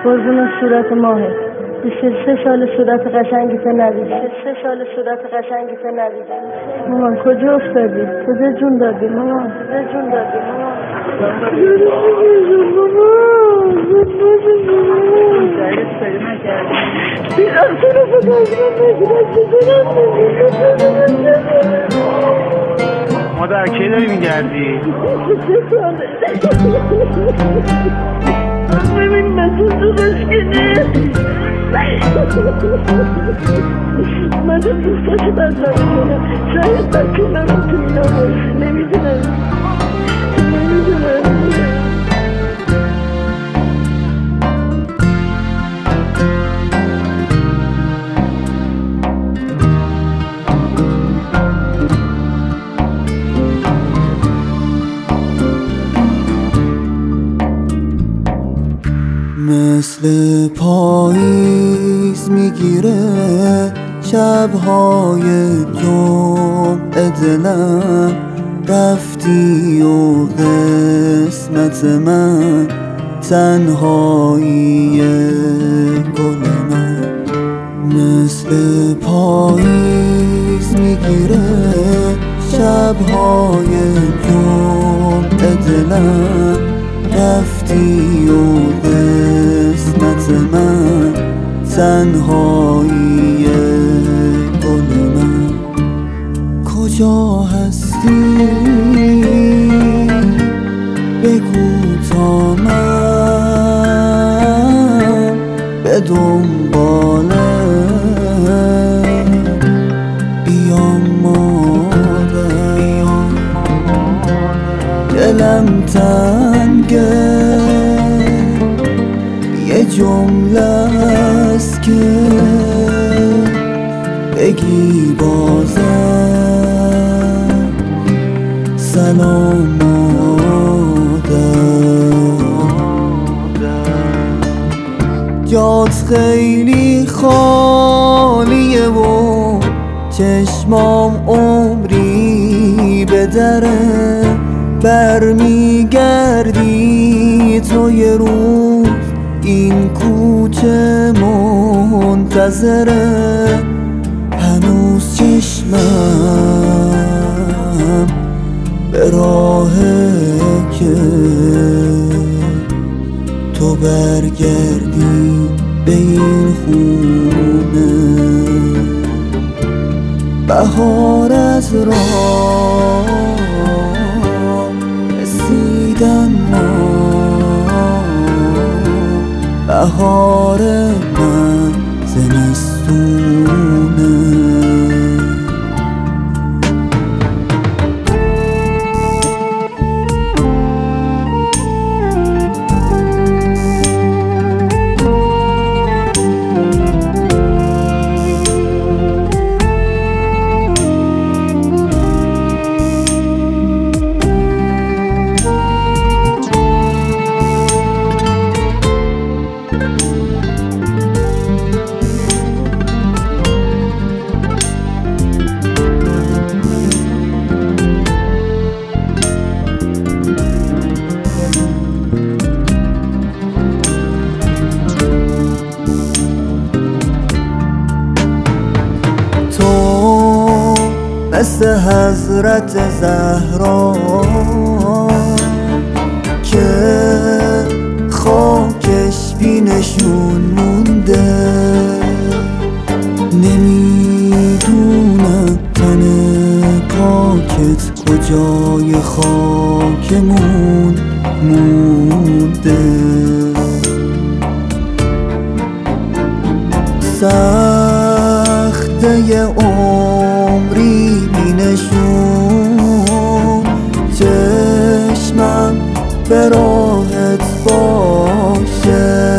قربون صورت ماهه 23 سال صورت قشنگیت ندیدم 23 سال صورت قشنگیت ندیدم مامان کجا افتادی؟ کجا جون دادی مامان؟ کجا جون دادی مامان؟ مادر کی داری میگردی؟ ببین من تو بشکنه من تو دوستاشو بدنم کنم شاید بچه من رو تو اینا باشی نمیدونم مثل پاییز میگیره شبهای جمعه دلم رفتی و قسمت من تنهایی گل من مثل پاییز میگیره شبهای جمعه دلم رفتی و قسمت من تنهایی گل من کجا هستی بگو تا من به دنباله بیام مادر دلم تنگه یه جمله است که بگی بازم سلام مادر جات خیلی خالیه و چشمام عمری به دره برمیگردی تو یه روز این کوچه منتظره هنوز چشمم به راهه که تو برگردی به این خونه بهار از راه رسیدن ما بهار من زمستونه مثل حضرت زهرا که خاکش بی نشون مونده نمیدونم تن پاکت کجای خاکمون مونده